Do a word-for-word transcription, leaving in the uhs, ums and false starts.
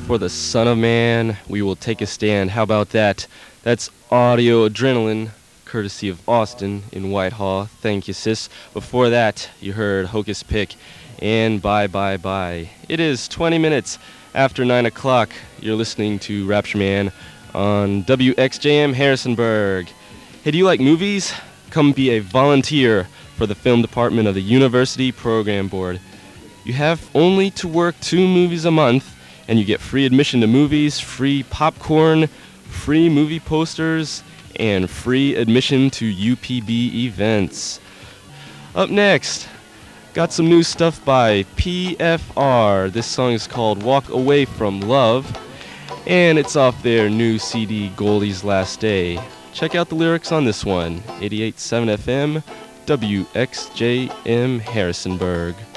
For the Son of Man, we will take a stand. How about that? That's Audio Adrenaline, courtesy of Austin in Whitehall. Thank you, sis. Before that, you heard Hocus Pick and Bye Bye Bye. It is twenty minutes after nine o'clock. You're listening to Rapture Man on W X J M Harrisonburg. Hey, do you like movies? Come be a volunteer for the film department of the University Program Board. You have only to work two movies a month, and you get free admission to movies, free popcorn, free movie posters, and free admission to U P B events. Up next, got some new stuff by P F R. This song is called Walk Away From Love, and it's off their new C D, Goldie's Last Day. Check out the lyrics on this one, eighty-eight point seven F M, W X J M Harrisonburg.